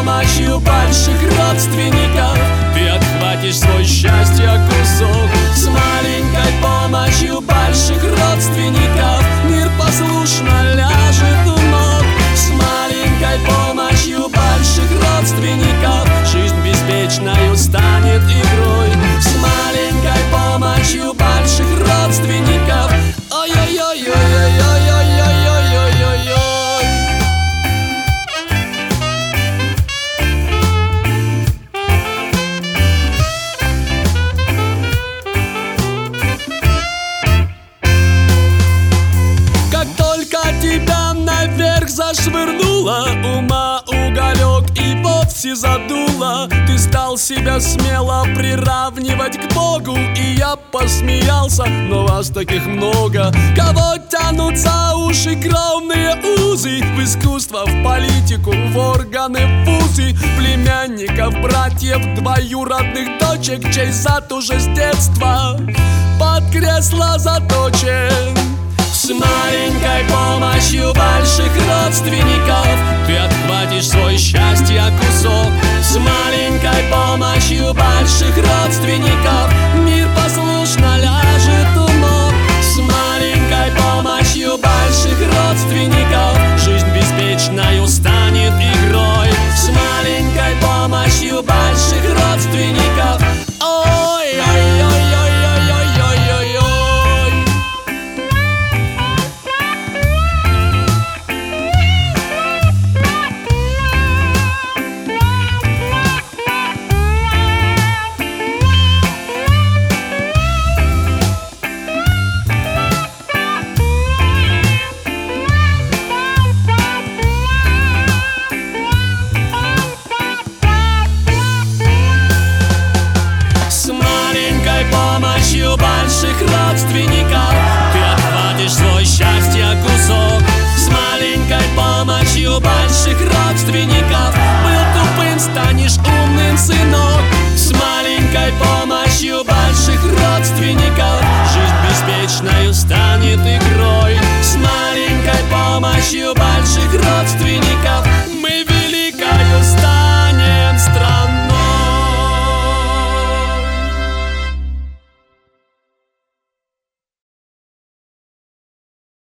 помощью больших родственников ты отхватишь свой счастье кусок. С маленькой помощью больших родственников мир послушно ляжет у ног. С маленькой помощью больших родственников жизнь беспечною станет игрой. С маленькой помощью больших родственников ой-ой-ой-ой-ой-ой-ой-ой-ой-ой-ой. Как только тебя наверх зашвырнуло, ума уголек и вовсе задуло, ты стал себя смело приравнивать к Богу. И я посмеялся, но вас таких много, кого тянут за уши кровные узы, в искусство, в политику, в органы, в вузы, племянников, братьев, двоюродных дочек, чей зад уже с детства под кресло заточен. С маленькой помощью больших родственников ты отхватишь свой счастье кусок. С маленькой помощью больших родственников мир послушно ляжет у ног. С маленькой помощью больших родственников жизнь беспечною станет игрой. С маленькой помощью больших родственников ой-ой-ой-ой-ой-ой-ой-ой. Помощью больших родственников ты отхватишь свой счастье кусок. С маленькой помощью больших родственников был тупым, станешь умным, сынок. С маленькой помощью больших родственников жизнь беспечною станет игрой. С маленькой помощью